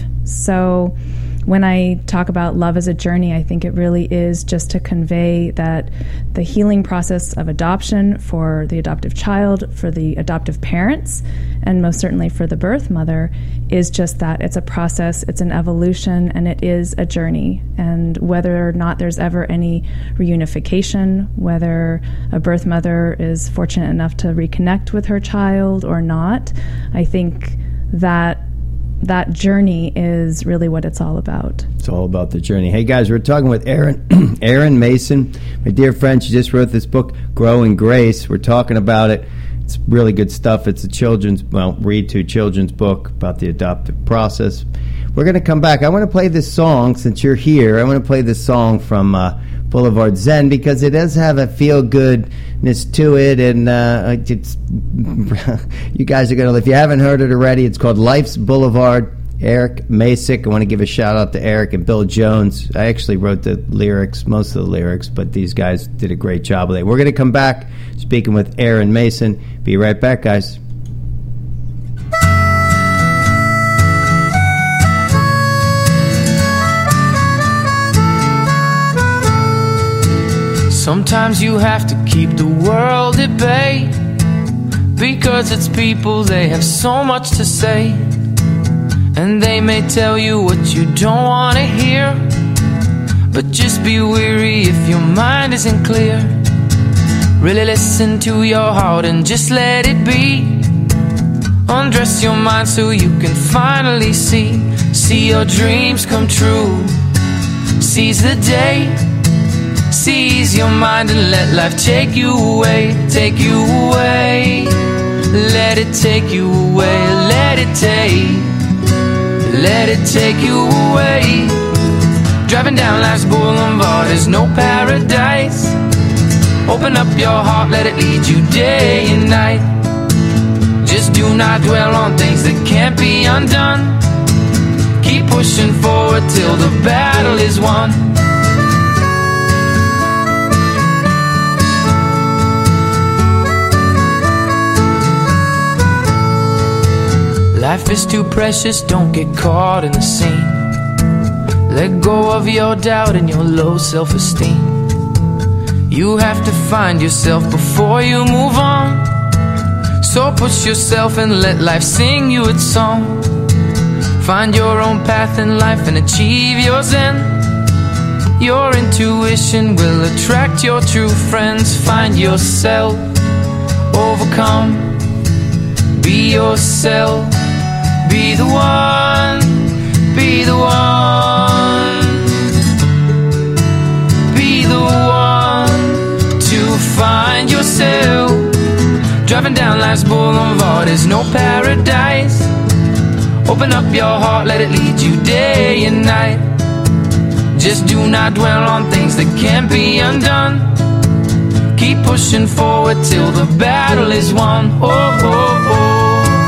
So when I talk about love as a journey, I think it really is just to convey that the healing process of adoption for the adoptive child, for the adoptive parents, and most certainly for the birth mother, is just that. It's a process, it's an evolution, and it is a journey. And whether or not there's ever any reunification, whether a birth mother is fortunate enough to reconnect with her child or not, I think that that journey is really what it's all about. It's all about the journey. Hey, guys, we're talking with Erin Erin Mason, my dear friend. She just wrote this book, Grow in Grace. We're talking about it. It's really good stuff. It's a children's, well, read to children's book about the adoptive process. We're going to come back. I want to play this song since you're here. I want to play this song from uh, Boulevard Zen because it does have a feel-goodness to it, and uh, it's you guys are going to, if you haven't heard it already, it's called Life's Boulevard. Eric Masick. I want to give a shout-out to Eric and Bill Jones. I actually wrote the lyrics, most of the lyrics, but these guys did a great job with it. We're going to come back speaking with Erin Mason. Be right back, guys. Sometimes you have to keep the world at bay, because it's people, they have so much to say, and they may tell you what you don't want to hear. But just be weary if your mind isn't clear. Really listen to your heart and just let it be. Undress your mind so you can finally see. See your dreams come true. Seize the day. Seize your mind and let life take you away. Take you away. Let it take you away. Let it take. Let it take you away. Driving down life's boulevard is no paradise. Open up your heart, let it lead you day and night. Just do not dwell on things that can't be undone. Keep pushing forward till the battle is won. Life is too precious, don't get caught in the scene. Let go of your doubt and your low self-esteem. You have to find yourself before you move on. So push yourself and let life sing you its song. Find your own path in life and achieve yours end. Your intuition will attract your true friends. Find yourself, overcome, be yourself. Be the one, be the one, be the one to find yourself. Driving down life's boulevard is no paradise. Open up your heart, let it lead you day and night. Just do not dwell on things that can't be undone. Keep pushing forward till the battle is won. Oh, oh, oh.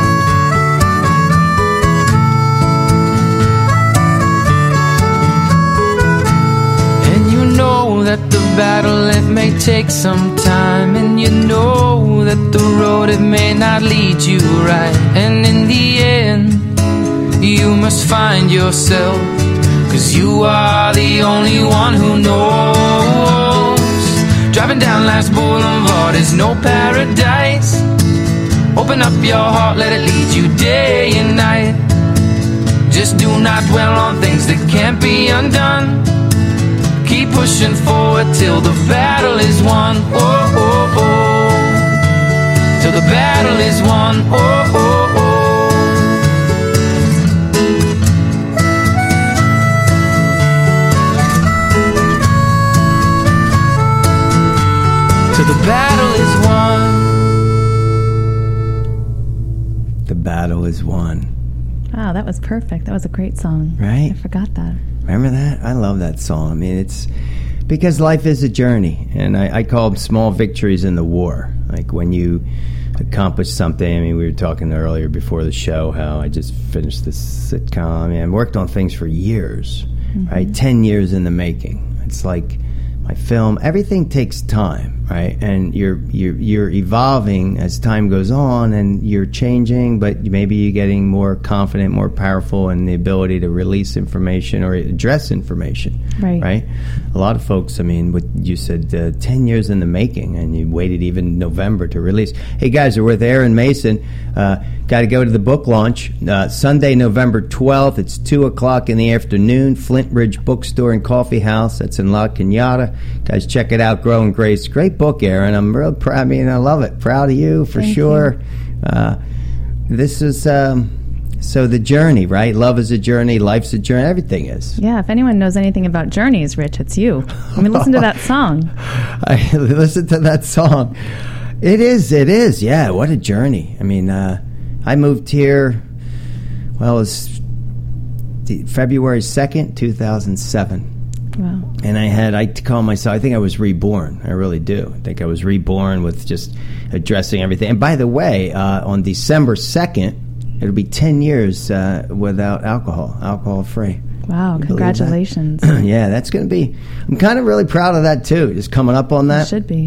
Know that the battle, it may take some time, and you know that the road, it may not lead you right, and in the end you must find yourself, 'cause you are the only one who knows. Driving down life's boulevard is no paradise. Open up your heart, let it lead you day and night. Just do not dwell on things that can't be undone. Keep pushing forward till the battle is won. Oh, oh, oh. Till the battle is won. Oh, oh, oh. Till the battle is won. The battle is won. Wow, that was perfect. That was a great song. Right? I forgot that. Remember that? I love that song. I mean, it's because life is a journey, and I, I call them small victories in the war. Like when you accomplish something. I mean, we were talking earlier before the show how I just finished this sitcom. I mean, I worked on things for years, mm-hmm. right? Ten years in the making. It's like my film. Everything takes time, right? And you're you're you're evolving as time goes on, and you're changing. But maybe you're getting more confident, more powerful in the ability to release information or address information, right? Right. A lot of folks. I mean, what you said, uh, ten years in the making, and you waited even November to release. Hey guys, we're with Aaron Mason. Uh, Got to go to the book launch uh, Sunday, November twelfth. It's two o'clock in the afternoon. Flintridge Bookstore and Coffee House. That's in La Cañada. Guys, check it out. Growing Grace. Great book, Aaron. I'm real proud. I mean, I love it. Proud of you for Thank sure. You. Uh, this is um, so the journey, right? Love is a journey. Life's a journey. Everything is. Yeah. If anyone knows anything about journeys, Rich, it's you. I mean, listen to that song. I listen to that song. It is. It is. Yeah. What a journey. I mean. Uh, I moved here, well, it was February second, two thousand seven. Wow. And I had, I call myself, I think I was reborn. I really do. I think I was reborn with just addressing everything. And by the way, uh, on December second, it'll be ten years uh, without alcohol, alcohol-free. Wow, congratulations. That? Yeah, that's going to be, I'm kind of really proud of that, too, just coming up on that. It should be.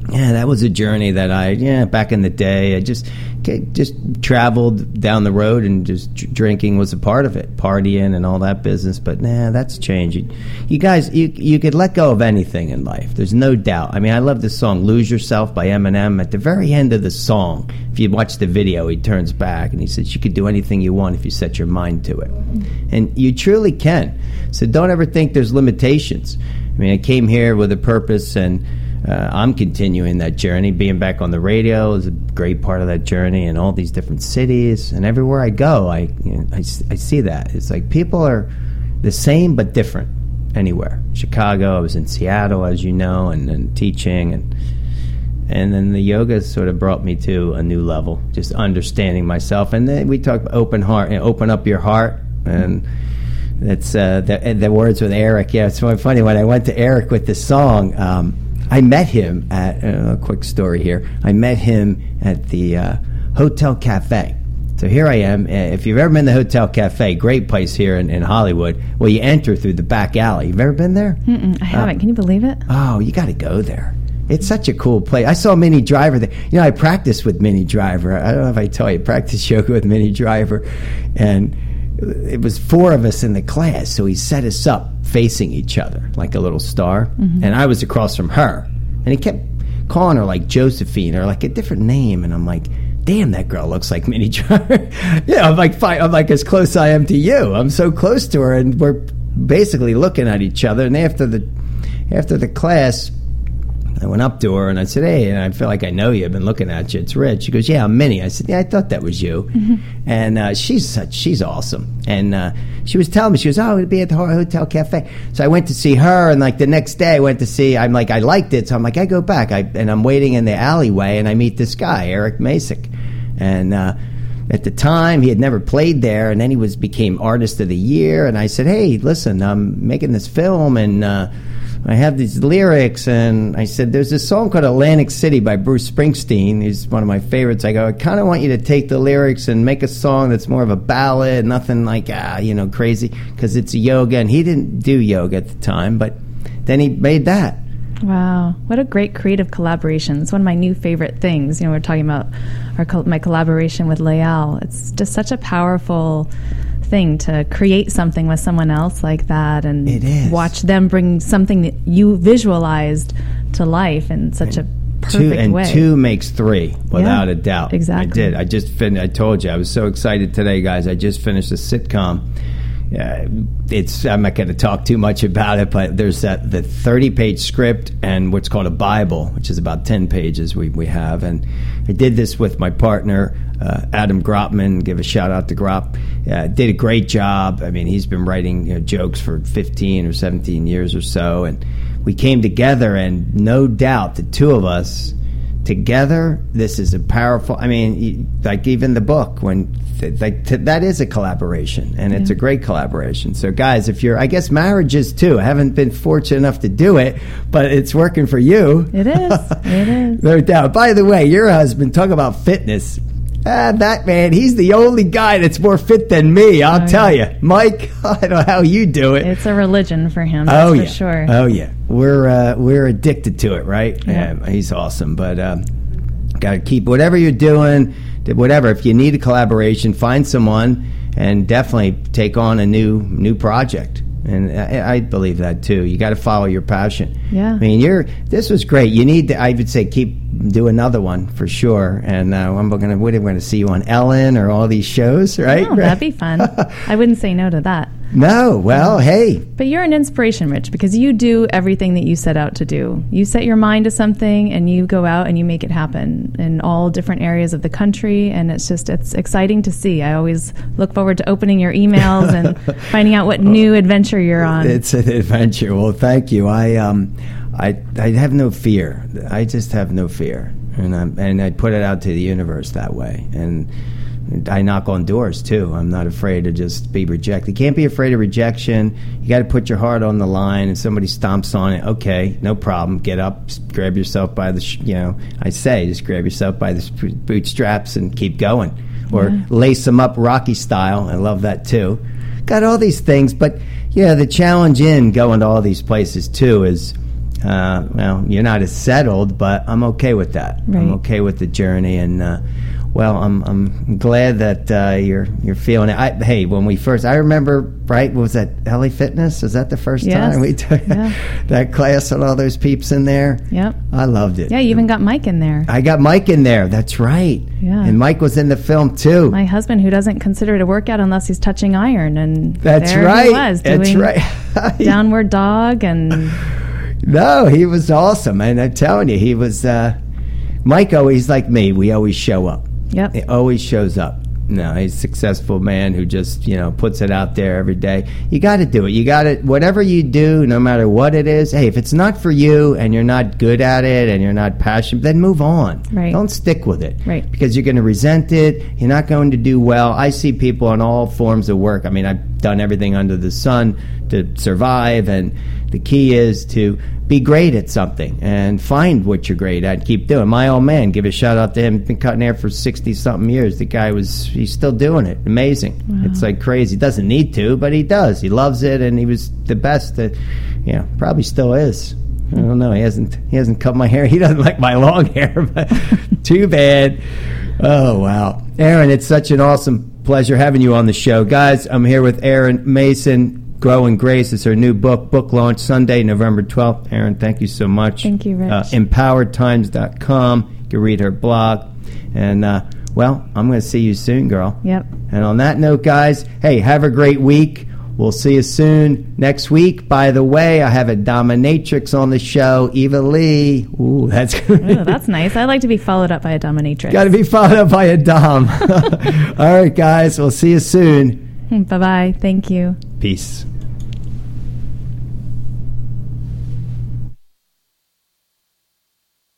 yeah, that was a journey that I, yeah, back in the day, I just just traveled down the road and just drinking was a part of it, partying and all that business. But nah, that's changed. You, you guys, you you could let go of anything in life. There's no doubt. I mean, I love this song "Lose Yourself" by Eminem. At the very end of the song, if you watch the video, he turns back and he says, "You could do anything you want if you set your mind to it," and you truly can. So don't ever think there's limitations. I mean, I came here with a purpose, and uh, I'm continuing that journey. Being back on the radio is a great part of that journey, and all these different cities, and everywhere I go, I, you know, I, I see that. It's like people are the same but different anywhere. Chicago, I was in Seattle, as you know, and, and teaching, and and then the yoga sort of brought me to a new level, just understanding myself. And then we talk about open heart, you know, open up your heart, and that's uh, the, the words with Eric. Yeah, it's so funny. When I went to Eric with this song, um, I met him at, uh, a quick story here, I met him at the uh, Hotel Cafe. So here I am. If you've ever been to the Hotel Cafe, great place here in, in Hollywood, well, you enter through the back alley. You've ever been there? Mm-mm, I haven't. Uh, Can you believe it? Oh, you got to go there. It's such a cool place. I saw Minnie Driver there. You know, I practiced with Minnie Driver. I don't know if I tell you, I practiced yoga with Minnie Driver, and it was four of us in the class, so he set us up facing each other like a little star, mm-hmm. and I was across from her, and he kept calling her like Josephine or like a different name, and I'm like, damn, that girl looks like Minnie Driver. Yeah, I'm like, fine, I'm like as close as I am to you. I'm so close to her, and we're basically looking at each other. And after the after the class, I went up to her and I said, hey, and I feel like I know you. I've been looking at you. It's Rich. She goes, yeah, I'm Minnie. I said, yeah, I thought that was you. Mm-hmm. And uh, she's such, she's awesome. And uh, she was telling me, she goes, oh, it'd be at the Hotel Cafe. So I went to see her, and like the next day I went to see, I'm like, I liked it. So I'm like, I go back. I, and I'm waiting in the alleyway, and I meet this guy, Eric Masick. And uh, at the time, he had never played there, and then he was became Artist of the Year. And I said, hey, listen, I'm making this film, and uh, I have these lyrics, and I said, there's this song called Atlantic City by Bruce Springsteen. He's one of my favorites. I go, I kind of want you to take the lyrics and make a song that's more of a ballad, nothing like, ah, you know, crazy, because it's yoga. And he didn't do yoga at the time, but then he made that. Wow. What a great creative collaboration. It's one of my new favorite things. You know, we're talking about our my collaboration with Leal. It's just such a powerful thing to create something with someone else like that, and watch them bring something that you visualized to life in such and a perfect two, and way. And two makes three, without yeah, a doubt. Exactly. I did. I just fin- I told you, I was so excited today, guys. I just finished a sitcom. Uh, it's I'm not going to talk too much about it, but there's that the thirty-page script and what's called a Bible, which is about ten pages we, we have. And I did this with my partner, uh, Adam Grotman. Give a shout out to Grop. Uh, did a great job. I mean, he's been writing, you know, jokes for fifteen or seventeen years or so. And we came together, and no doubt the two of us together, this is a powerful, I mean, like even the book, when like t- that is a collaboration, and it's yeah. a great collaboration. So guys, if you're, I guess marriages too, I haven't been fortunate enough to do it, but it's working for you. It is. It is. No doubt. By the way, your husband, talk about fitness. Ah, that man, he's the only guy that's more fit than me, I'll oh, tell yeah. you. Mike, I don't know how you do it. It's a religion for him, that's oh, for yeah. sure. Oh, yeah. We're uh, we're addicted to it, right? Yeah. yeah he's awesome. But um, got to keep whatever you're doing, whatever. If you need a collaboration, find someone and definitely take on a new new project. And I, I believe that too. You got to follow your passion. Yeah. I mean, you're. This was great. You need to, I would say, keep do another one for sure. And uh, I'm gonna we're going to see you on Ellen or all these shows, right? Oh, that'd be fun. I wouldn't say no to that. No. Well, hey. But you're an inspiration, Rich, because you do everything that you set out to do. You set your mind to something, and you go out and you make it happen in all different areas of the country. And it's just it's exciting to see. I always look forward to opening your emails and finding out what new adventure you're on. It's an adventure. Well, thank you. I um, I I have no fear. I just have no fear, and I and I put it out to the universe that way. And I knock on doors too. I'm not afraid to just be rejected. You can't be afraid of rejection. You got to put your heart on the line. And somebody stomps on it, okay, no problem. Get up, grab yourself by the, sh- you know, I say, just grab yourself by the bootstraps and keep going, or yeah. lace them up Rocky style. I love that too. Got all these things, but yeah, the challenge in going to all these places too is Uh, well, you're not as settled, but I'm okay with that. Right. I'm okay with the journey, and uh, well, I'm I'm glad that uh, you're you're feeling it. I, hey, when we first, I remember, right? What was that L A Fitness? Was that the first Yes. time we took Yeah. that class with all those peeps in there? Yep. I loved it. Yeah, you even got Mike in there. I got Mike in there. That's right. Yeah. And Mike was in the film too. My husband, who doesn't consider it a workout unless he's touching iron, and That's there right. he was doing That's right. downward dog, and No, he was awesome, and I'm telling you, he was. Uh, Mike always like me. We always show up. yep, He always shows up. No, he's a successful man who just, you know, puts it out there every day. You got to do it. You got to, whatever you do, no matter what it is, hey, if it's not for you and you're not good at it and you're not passionate, then move on. Right. Don't stick with it. Right. Because you're going to resent it. You're not going to do well. I see people in all forms of work. I mean, I've done everything under the sun to survive, and the key is to be great at something and find what you're great at and keep doing. My old man, give a shout out to him, been cutting hair for sixty something years. The guy was, he's still doing it. Amazing. Wow. It's like crazy. Doesn't need to, but he does. He loves it, and he was the best that, you know, probably still is. I don't know. He hasn't, he hasn't cut my hair. He doesn't like my long hair, but too bad. Oh, wow. Aaron, it's such an awesome pleasure having you on the show. Guys, I'm here with Erin Mason. Grow in Grace is her new book. Book launch Sunday, November twelfth. Erin, thank you so much. Thank you, Rich. Uh, empowered times dot com. You can read her blog. And, uh, well, I'm going to see you soon, girl. yep. And on that note, guys, hey, have a great week. We'll see you soon next week. By the way, I have a dominatrix on the show, Eva Lee. Ooh, that's good. Ooh, that's nice. I like to be followed up by a dominatrix. Got to be followed up by a dom. All right, guys, we'll see you soon. Bye bye. Thank you. Peace.